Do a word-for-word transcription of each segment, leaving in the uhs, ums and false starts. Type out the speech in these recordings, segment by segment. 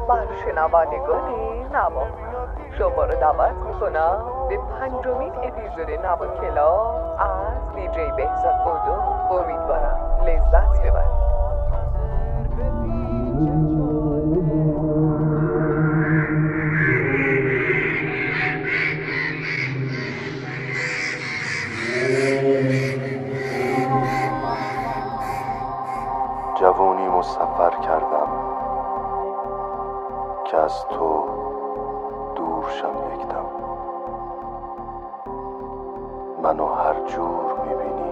بر شنوندگان نوا. شما رو دعوت میکنم به پنجمین اپیزود نوا کلاب از دیجی بهزاد اودو. امیدوارم لذت ببرید. جوانی مسافر کردم که از تو دور شم یکدم. منو هر جور میبینی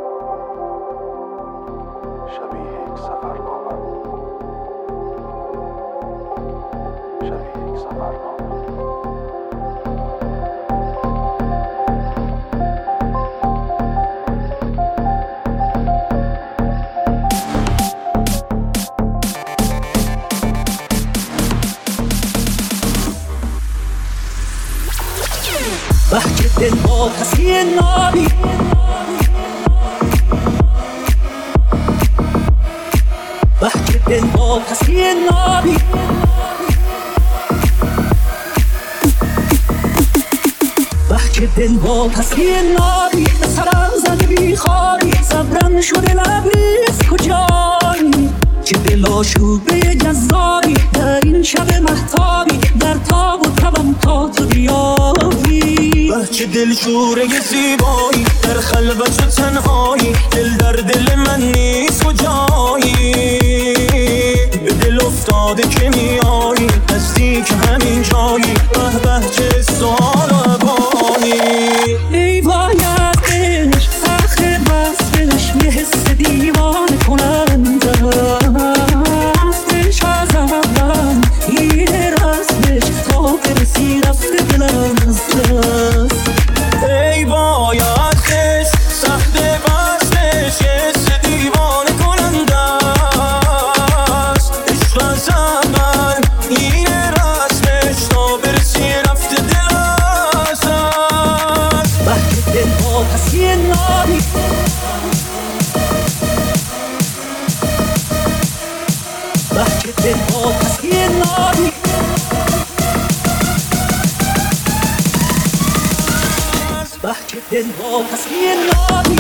شبیه یک سفرنامه، شبیه یک سفرنامه. بحک دل با کسی نابی، بحک دل با کسی نابی، بحک دل با کسی نابی. به سرم زده بی خوابی، صبرم شده لبریز کجایی که دل آشوبه جذابی در این شب مهتابی، در تاب و تبم تا تو بیایی. بچه دل شوره زیبایی در خلوت و تنهایی، دل در دل من نیست کجایی. به دل افتاده که میایی نزدیک همین جایی، به به چه سال بانی. ای وای از عشق آخر وصفش یه حس دیوانه کننده رفتش از اول، این رسمش تا برسی رفته دلم از دست. ای وای از عشق سخت وصلش یه حس دیوانه کننده است. عشق از اول این رسمش تا برسی رفته دل از دست. بحک دل با کسی نابی، بحک دل با کسی نابی، بحک دل با کسی نابی.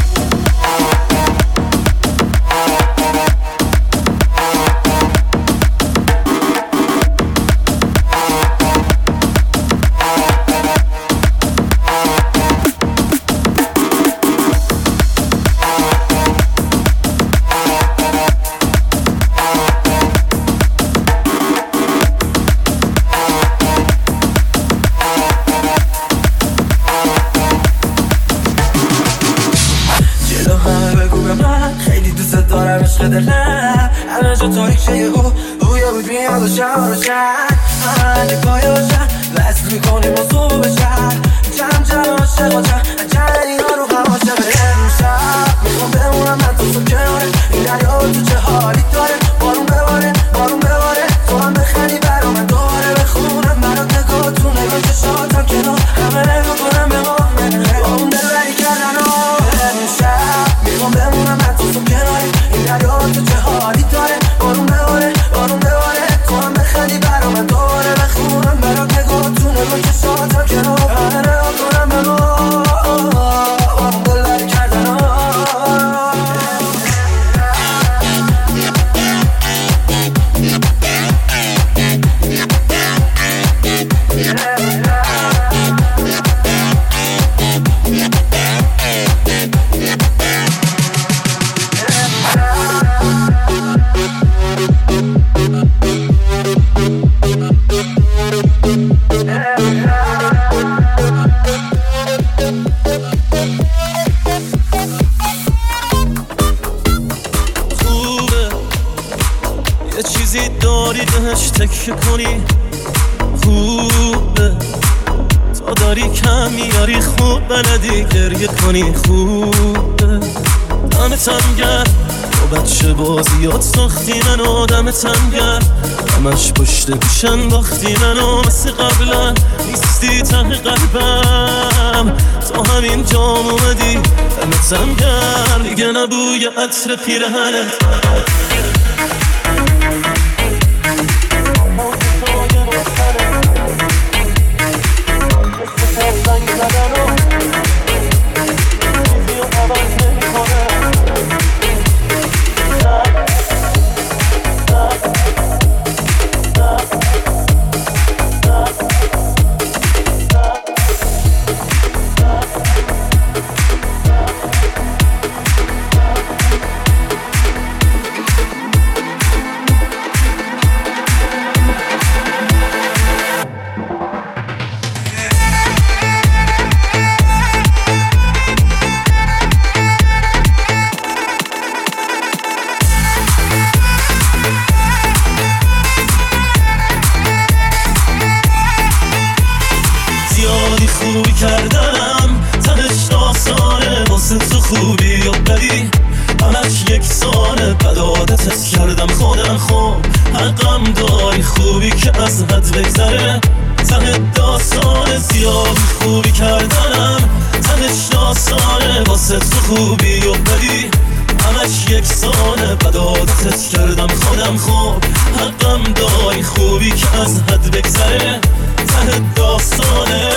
خیلی دوست دارم عشق دلم، همه جا تاریک شه او رویا بود میاد و شهر و شهر همه پای و شهر وصل میکنیم و صبح به شهر جمع جمع عاشق و جمع جمع اینا رو قواشه به امشب میخوام بمونم من تو تو کناره این دریا تو چه حالی داره. بارون بباره بارون بباره تو هم بخندی برا من دوباره بخونم برات نگاه تو نگاه چشاتم کنار همه نگاه کنم به ما بارون دلبری کردن و امشب میخوام بمونم من تو تو کناره این دریا تو چه حالی داره. بارون بباره بارون بباره تو هم بخندی برا من دوباره بخونم برات نگاه تو نگاه چشاتم کنار همه نگاه کنم به ما بارون دلبری کردن و یه چیزی داری بهش تکیه کنی، خوبه تا داری کم میاری خوب بلدی گریه کنی، خوبه دمتم گرد با بچه بازیات ساختی منو، دمتم گرد همش پشت گوشن باختی منو، مثل قبلا نیستی ته قلبم تا همین جام اومدی دمتم گرد دیگه نبوی عطر پیرهنت. کردم خودم خوب حقم داری خوبی که از حد بگذره ته داستان زیاد خوبی کردنم تهش داستانه واسه تو خوبی و بدی همش یک سانه بد عادتت کردم خودم خوب حقم داری خوبی که از حد بگذره ته داستانه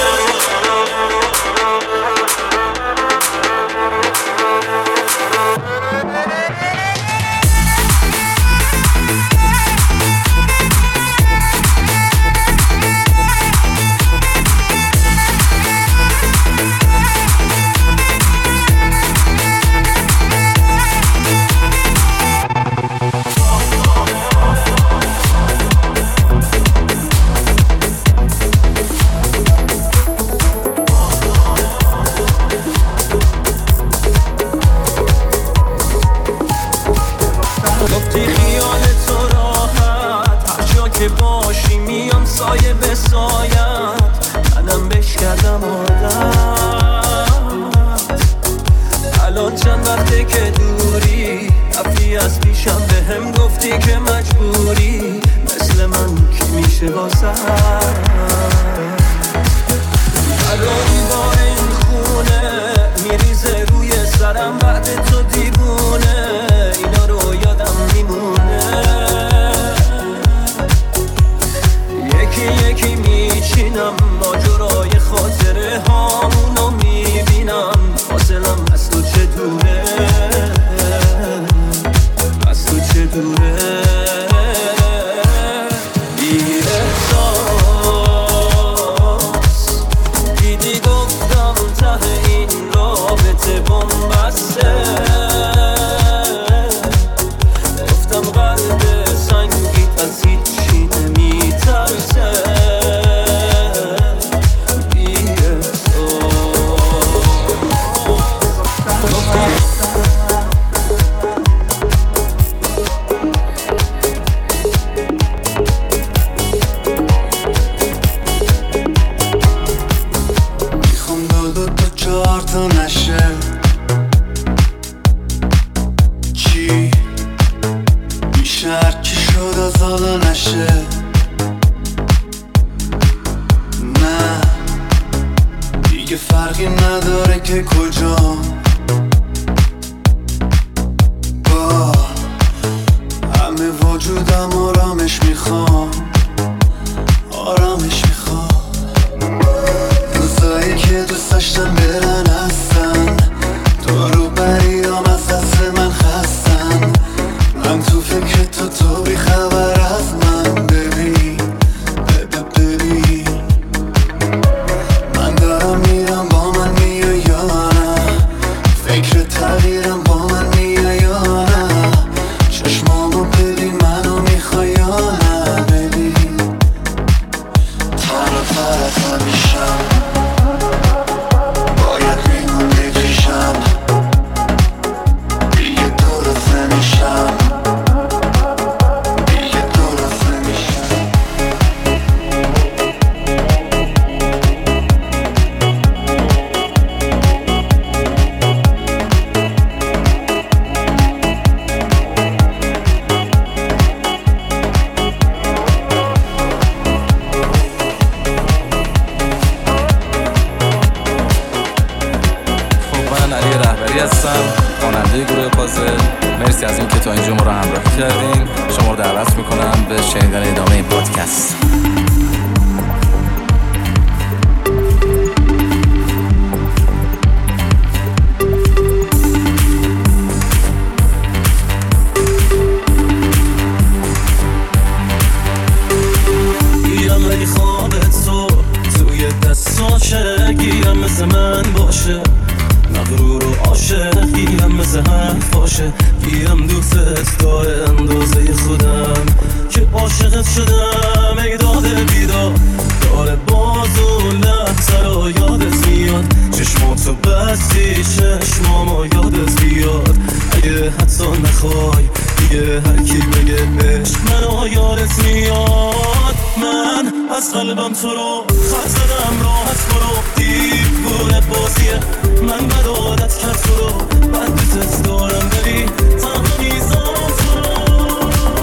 از قلبم تو رو خط زدم راحت برو دیوونه بازیه من بد عادت کرد تو رو بندتت دارم ولی تنها میزارم تو رو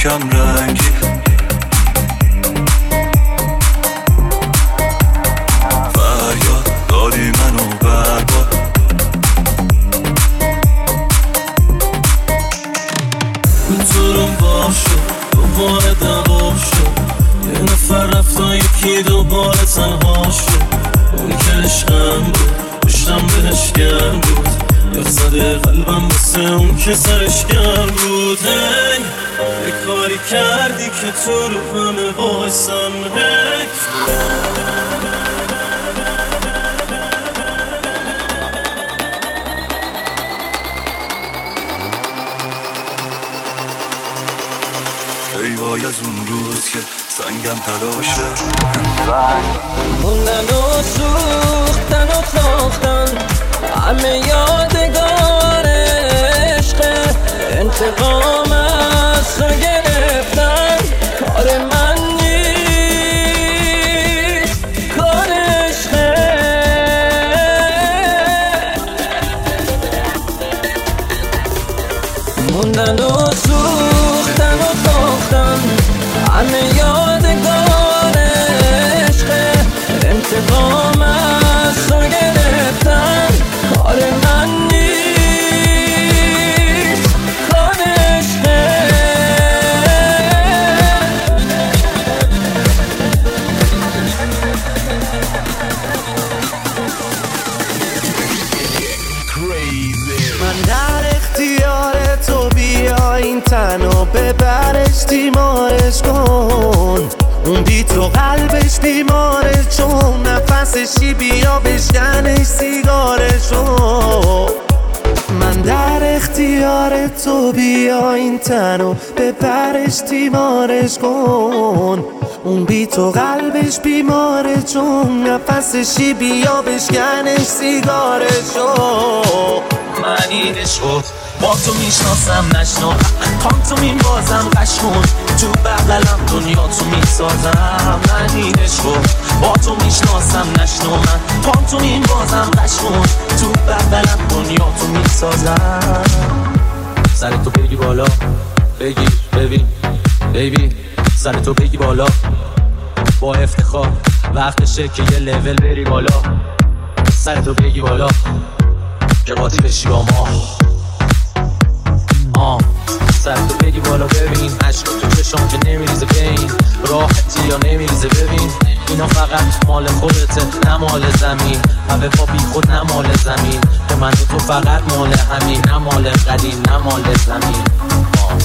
کم رنگی فریاد دادی منو برباد کنترم بام شد دوباره دوام شد یه نفر رفت و یکی دوباره تنها شد اون که عشقم بود پشتم بهش گرم بود یخ زده قلبم بسه اون که سرش گرم بود هی یه کاری کردی که تو رو همه بایستم هی ای وای از اون روز که سنگم تلاشه موندن و سوختن و تاختن همه یادگار عشقه انتقام از تو گرفتن کار من نیست کار عشقه موندن و سوختن و تاختن همه یادگار عشقه انتقام از تو گرفتن کار من نیست کار عشقه من در اختیار تو بیا این تن و ببرش دیمارش کن اون بی تو قلبش بیماره چون نفسشی بیا بشکنش سیگارشو من در اختیار تو بیا این تن و ببرش دیمارش کن اون بی تو قلبش بیماره چون نفسشی بیا بشکنش سیگارشو من اینشو با تو میشناسم نشنو پام تو مین بازم قشون تو بغلم دنیا تو میسازم من اینشو با تو میشناسم نشنو من پام تو مین بازم قشون تو بغلم دنیا تو میسازم سر تو بگی بالا بگی ببین بیبی سر تو بگی بالا با افتخار وقتشه که یه لول بری بالا سر تو بگی بالا که قاطی بشی با ما آه سر تو بگی بالا ببین عشق تو چشام که نمیریزه بین راحتی یا نمیریزه ببین اینا فقط مال خودته نه مال زمین همه با بی خود نه مال زمین به من تو فقط مال همین نه مال قدیم نه مال زمین آه.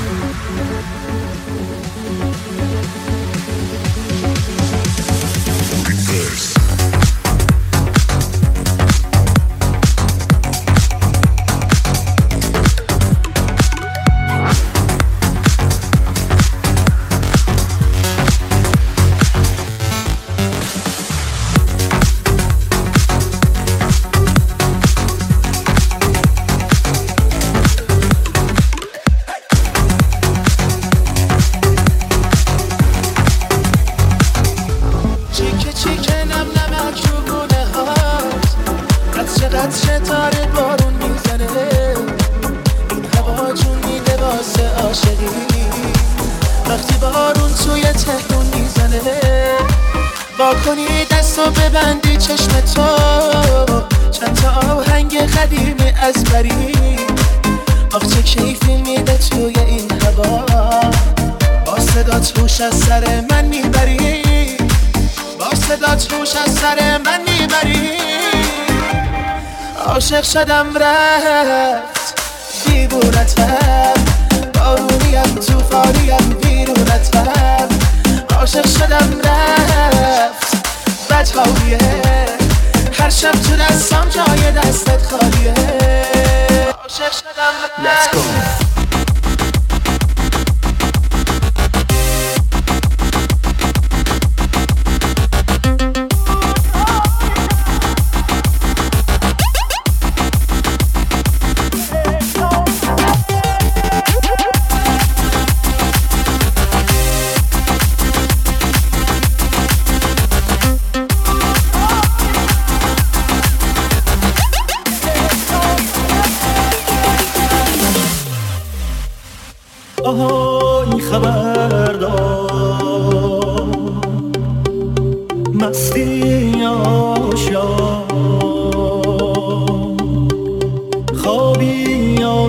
وقتی بارون توی تهرون میزنه با کنی دستو ببندی چشم تو چند تا آهنگ قدیمی از بری آخ چه کیفی میده توی این هوا با صدات هوش از سر من میبری با صدات هوش از سر من میبری عاشق شدم رفت دیوونتم بارونیم توفانیم ویرونتم عاشق شدم رفت بدحالیه هر شب تو دستم جای دستت خالیه عاشق شدم رفت خبردار مستی آشیار خوابی یا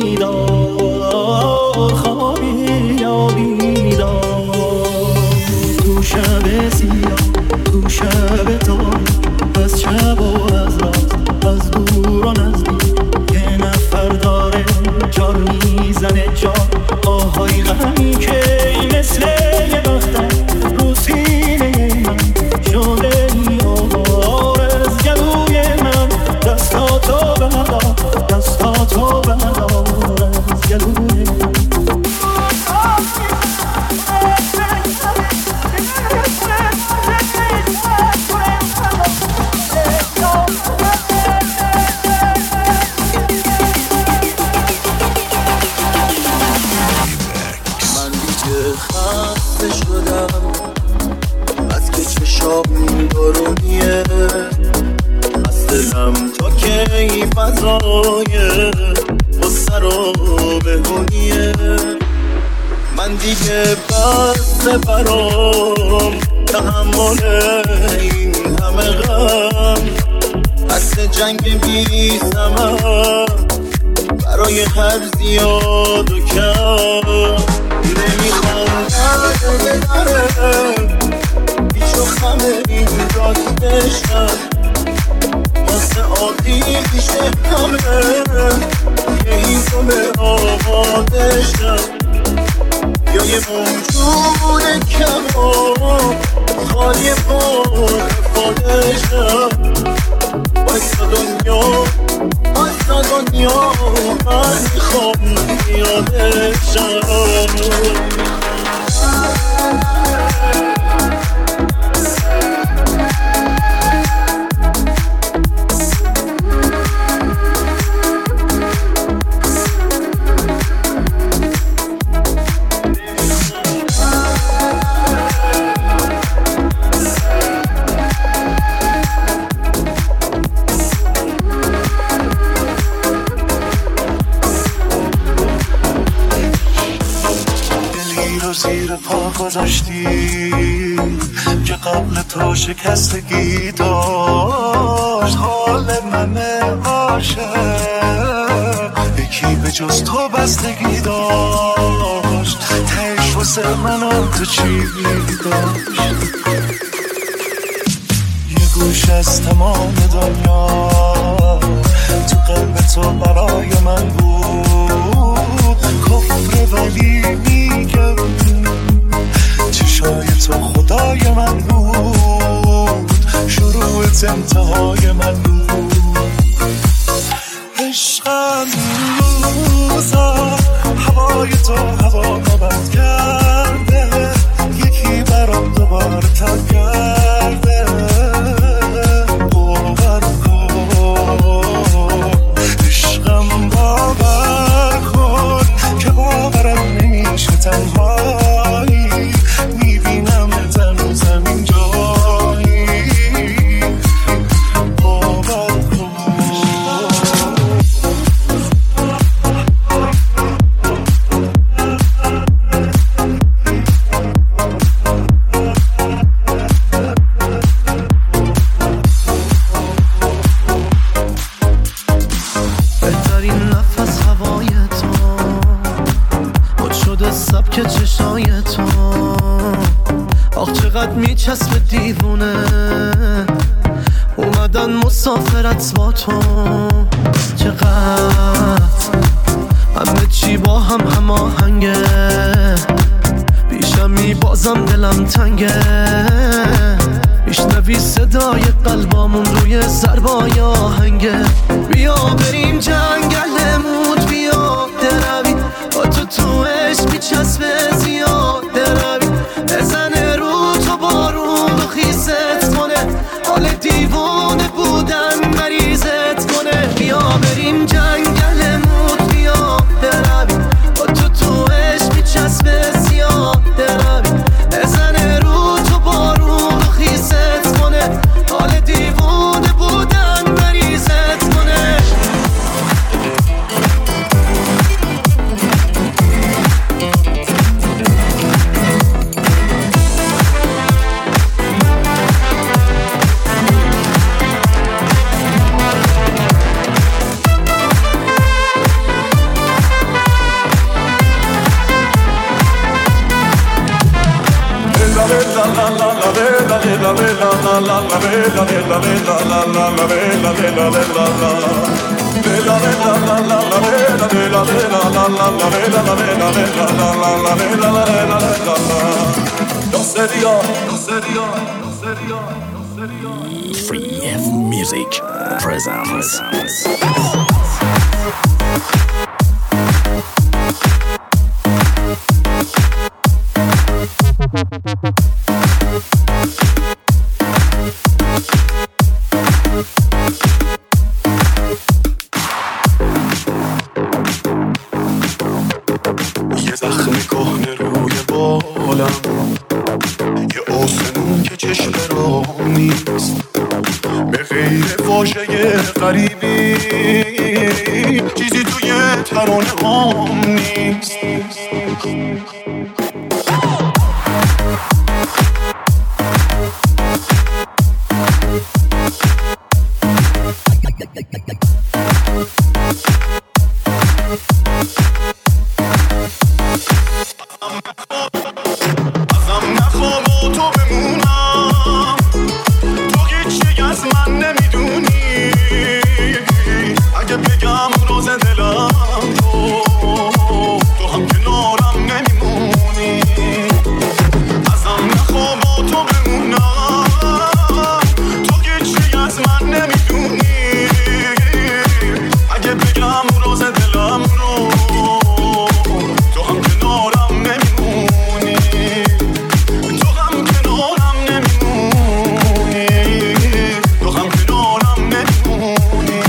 بیدار خوابی یا بیدار تو شب سیاه تو شب تار از شب و از راست از دور و نزدیک یه نفر داره جار میزنه جار آهای غمی که مثل یه بختر رو سینه من شده یار از گلوی من دستاتو بردار دستاتو بردار از گلوی من بارونیه خستم تا کی فضای غصه رو بهونیه من دیگه بس برام تحمل این همه غم بس جنگ بی ثمر برای هر زیاد و کم نمیخوام نره نره بیشو خمه این راستشم واسه آقی بیشه همه یه هیزم آمادشم یا یه موجود کمام خالی پر فادشم بایستا دنیا بایستا دنیا من میخوام یادشم زیر پا گذاشتی که قبل تو شکستگی داشت حال من عاشق یکی به جز تو بستگی داشت تهش واسه من تو چی داشت یه گوش از تمام دنیا تو قلب تو برای من بود کفر ولی میگم چشای تو خدای من بود شروعت انتهای من بود عشقم روزا هوای تو هوا مبند کرده یکی برام دوباره تب کرده باور کن عشقم باور کن که باورم نمیشه تنهایی میبینم تنو زمین جایی باور کن بهترین نفس هوای تو خود شده سبک چشای تو آخ چقدر میچسبه دیوونه اومدن مسافرت با تو چقدر همه چی با هم هماهنگه بیشمی بازم دلم تنگه میشنوی صدای قلبامون روی ضربای آهنگه بیا بریم جنگلمون بیا دروی با تو تو عشق میچسبه زیاد دروی بزنه رو تو بارون و خیست کنه حال دیوانه بودن مریضت کنه بیا بریم جنگلمون بیا دروی با تو تو عشق میچسبه زیاد دروی بزنه رو تو بارون و خیست کنه حال دیوانه بودن مریضت کنه Free F Music presents. یه زخم کهنه روی بالم، یه آسمون که چشم راه نیست، به غیر واژه غریبی چیزی توی ترانه هام نیست. ازم نخوا با تو بمونم، تو هیچی از من نمیدونی، اگه بگم راز دلم رو تو هم کنارم نمیمونی. ازم نخوا با تو بمونم، تو هیچی از من نمیدونی، اگه بگم راز دلم رو تو هم کنارم نمیمونی، تو هم کنارم نمیمونی، تو هم کنارم نمیمونی.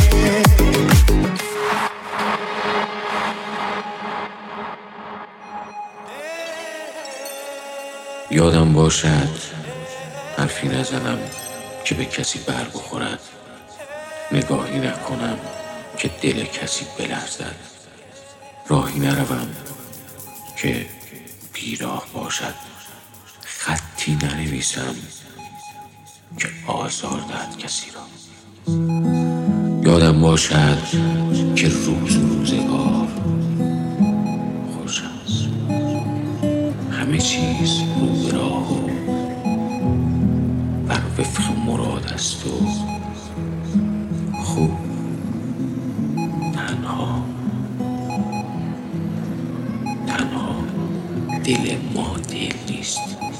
یادم باشد حرفی نزنم که به کسی بر بخورد، نگاهی نکنم که دل کسی بلرزد، راهی نروم که بیراه باشد، خطی ننویسم که آزار دهد کسی را. یادم باشد که روز و روزگار خوش است، همه چیز رو به راه و بر وفق مراد است و خوب. تنها تنها دل ما دل نیست.